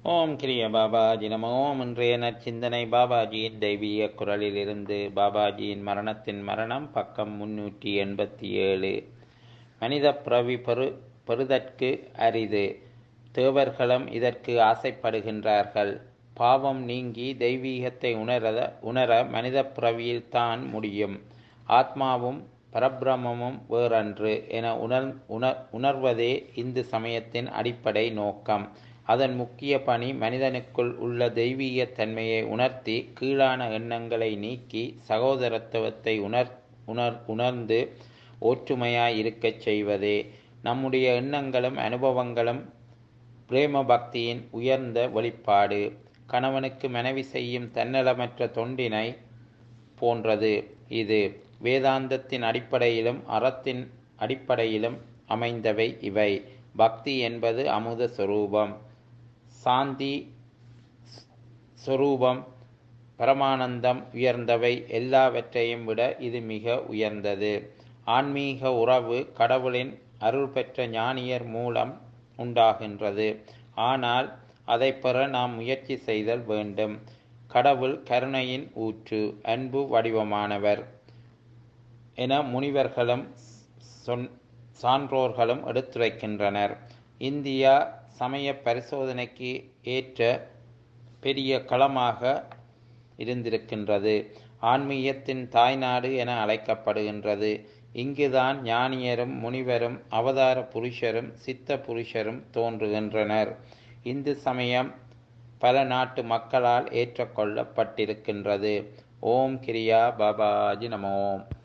ஓம் கிரிய பாபாஜி நம ஓம். இன்றைய நற்சிந்தனை பாபாஜியின் தெய்வீக குரலிலிருந்து. பாபாஜியின் மரணத்தின் மரணம், பக்கம் 387. மனித பிறவி பெறுதற்கு அரிது, தேவர்களும் இதற்கு ஆசைப்படுகின்றார்கள். பாவம் நீங்கி தெய்வீகத்தை உணர மனித பிறவியில்தான் முடியும். ஆத்மாவும் பரபிரமமும் வேறன்று என உணர்வதே இந்து சமயத்தின் அடிப்படை நோக்கம். அதன் முக்கிய பணி மனிதனுக்குள் உள்ள தெய்வீக தன்மையை உணர்த்தி கீழான எண்ணங்களை நீக்கி சகோதரத்துவத்தை உணர்ந்து ஒற்றுமையாய் இருக்கச் செய்வதே. நம்முடைய எண்ணங்களும் அனுபவங்களும் பிரேம பக்தியின் உயர்ந்த வெளிப்பாடு. கணவனுக்கு மனைவி செய்யும் தன்னலமற்ற தொண்டினை போன்றது இது. வேதாந்தத்தின் அடிப்படையிலும் அறத்தின் அடிப்படையிலும் அமைந்தவை இவை. பக்தி என்பது அமுத சொரூபம், சாந்தி சொரூபம், பரமானந்தம் உயர்ந்தவை. எல்லாவற்றையும் விட இது மிக உயர்ந்தது. ஆன்மீக உறவு கடவுளின் அருள் பெற்ற ஞானியர் மூலம் உண்டாகின்றது. ஆனால் அதை பெற நாம் முயற்சி செய்தல் வேண்டும். கடவுள் கருணையின் ஊற்று, அன்பு வடிவமானவர் என முனிவர்களும் சான்றோர்களும் எடுத்துரைக்கின்றனர். இந்தியா சமய பரிசோதனைக்கு ஏற்ற பெரிய களமாக இருந்திருக்கின்றது. ஆன்மீகத்தின் தாய்நாடு என அழைக்கப்படுகின்றது. இங்குதான் ஞானியரும் முனிவரும் அவதார புருஷரும் சித்த புருஷரும் தோன்றுகின்றனர். இந்து சமயம் பல நாட்டு மக்களால் ஏற்றுக்கொள்ளப்பட்டிருக்கின்றது. ஓம் கிரியா பாபாஜி நம ஓம்.